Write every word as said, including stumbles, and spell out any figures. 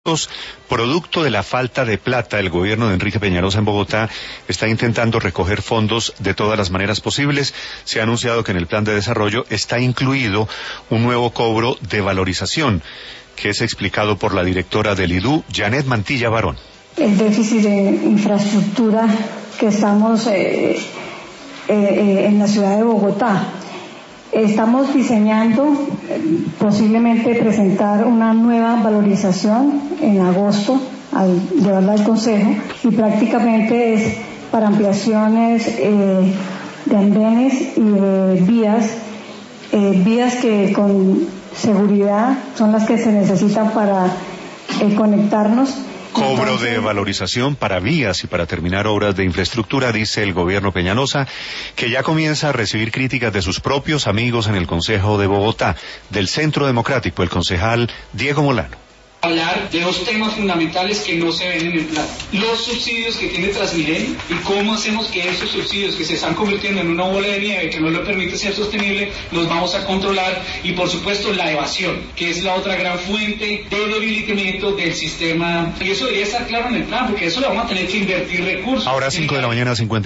Producto de la falta de plata, el gobierno de Enrique Peñalosa en Bogotá está intentando recoger fondos de todas las maneras posibles. Se ha anunciado que en el plan de desarrollo está incluido un nuevo cobro de valorización, que es explicado por la directora del I D U, Janet Mantilla Barón. El déficit de infraestructura que estamos eh, eh, eh, en la ciudad de Bogotá. Estamos diseñando eh, posiblemente presentar una nueva valorización en agosto al llevarla al Consejo, y prácticamente es para ampliaciones eh, de andenes y de vías, eh, vías que con seguridad son las que se necesitan para eh, conectarnos. Cobro de valorización para vías y para terminar obras de infraestructura, dice el gobierno Peñalosa, que ya comienza a recibir críticas de sus propios amigos en el Consejo de Bogotá, del Centro Democrático, el concejal Diego Molano. Hablar de dos temas fundamentales que no se ven en el plan: los subsidios que tiene Transmilenio y cómo hacemos que esos subsidios que se están convirtiendo en una bola de nieve que no le permite ser sostenible los vamos a controlar, y por supuesto la evasión, que es la otra gran fuente de debilitamiento del sistema, y eso debería estar claro en el plan, porque eso le vamos a tener que invertir recursos. Ahora cinco de la mañana, cincuenta